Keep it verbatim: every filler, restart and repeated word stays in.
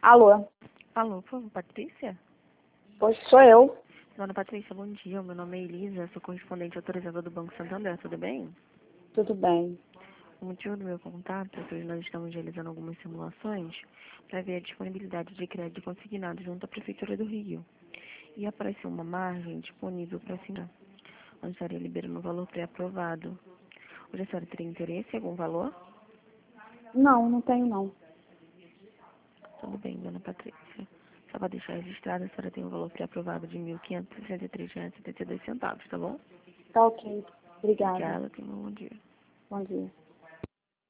Alô? Alô, por favor, Patrícia? Pois sou eu. Dona Patrícia, bom dia. Meu nome é Elisa, sou correspondente autorizada do Banco Santander, tudo bem? Tudo bem. O motivo do meu contato é que hoje nós estamos realizando algumas simulações para ver a disponibilidade de crédito consignado junto à Prefeitura do Rio. E apareceu uma margem disponível para assinar, onde estaria liberando um valor pré-aprovado. Hoje a senhora teria interesse em algum valor? Não, não tenho não. Tudo bem, dona Patrícia. Só para deixar registrado, a senhora tem um valor pré-aprovado de mil quinhentos e sessenta e três reais e setenta e dois centavos, tá bom? Tá ok. Obrigada. Obrigada, tenha um bom dia. Bom dia.